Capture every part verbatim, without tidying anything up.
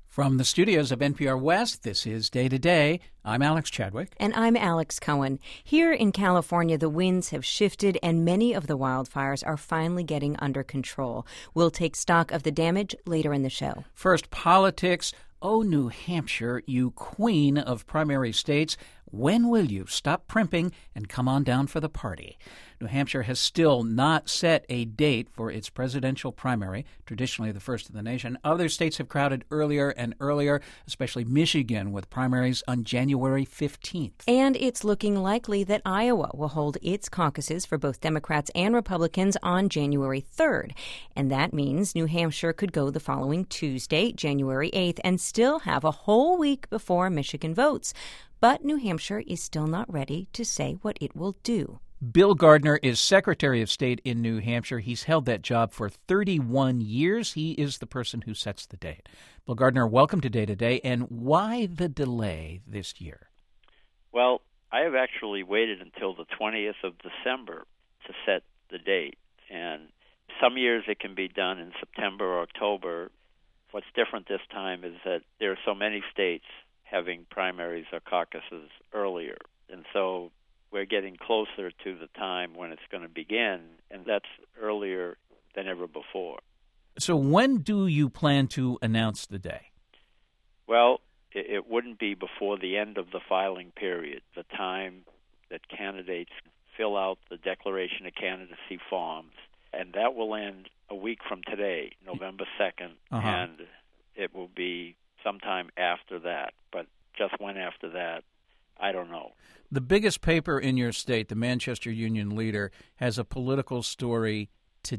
From the studios of N P R West, this is Day to Day. I'm Alex Chadwick. And I'm Alex Cohen. Here in California, the winds have shifted and many of the wildfires are finally getting under control. We'll take stock of the damage later in the show. First, politics. Oh, New Hampshire, you queen of primary states, when will you stop primping and come on down for the party? New Hampshire has still not set a date for its presidential primary, traditionally the first in the nation. Other states have crowded earlier and earlier, especially Michigan, with primaries on January fifteenth. And it's looking likely that Iowa will hold its caucuses for both Democrats and Republicans on January third. And that means New Hampshire could go the following Tuesday, January eighth, and still have a whole week before Michigan votes. But New Hampshire is still not ready to say what it will do. Bill Gardner is Secretary of State in New Hampshire. He's held that job for thirty-one years. He is the person who sets the date. Bill Gardner, welcome to Day to Day. And why the delay this year? Well, I have actually waited until the twentieth of December to set the date. And some years it can be done in September or October. What's different this time is that there are so many states having primaries or caucuses earlier. And so we're getting closer to the time when it's going to begin, and that's earlier than ever before. So when do you plan to announce the day? Well, it, it wouldn't be before the end of the filing period, the time that candidates fill out the declaration of candidacy forms, and that will end a week from today, November second, uh-huh. and it will be sometime after that, but just when after that, I don't know. The biggest paper in your state, the Manchester Union Leader, has a political story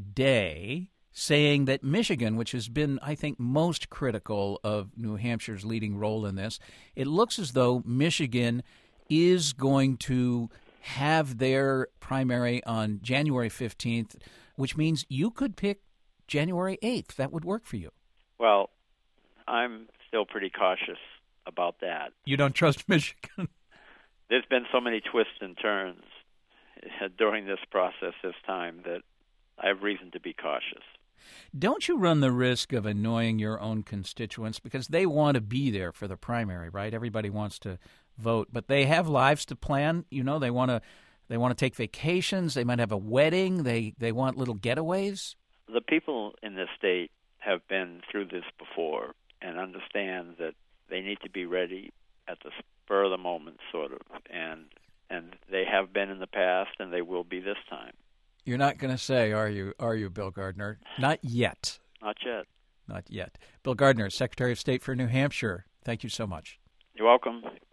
today saying that Michigan, which has been, I think, most critical of New Hampshire's leading role in this, it looks as though Michigan is going to have their primary on January fifteenth, which means you could pick January eighth. That would work for you. Well, I'm still pretty cautious about that. You don't trust Michigan? There's been so many twists and turns during this process this time that I have reason to be cautious. Don't you run the risk of annoying your own constituents because they want to be there for the primary, right? Everybody wants to vote, but they have lives to plan. You know, they want to they want to take vacations. They might have a wedding. They they want little getaways. The people in this state have been through this before and understand that they need to be ready at the spur of the moment, sort of, and and they have been in the past, and they will be this time. You're not going to say, are you, are you, Bill Gardner? Not yet. Not yet. Not yet. Bill Gardner, Secretary of State for New Hampshire, thank you so much. You're welcome.